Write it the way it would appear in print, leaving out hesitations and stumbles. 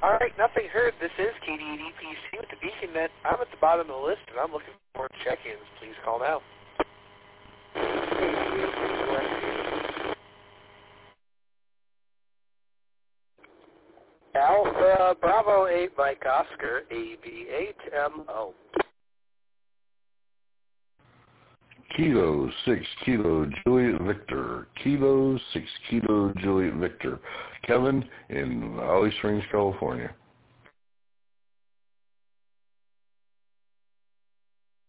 All right, nothing heard. This is KDEDPC with the Beacon Net. I'm at the bottom of the list, and I'm looking for check-ins. Please call now. Alpha Bravo 8 Mike Oscar, AB8MO. Kilo 6 Kilo Juliet Victor. Kilo 6 Kilo Juliet Victor. Kevin in Holly Springs, California.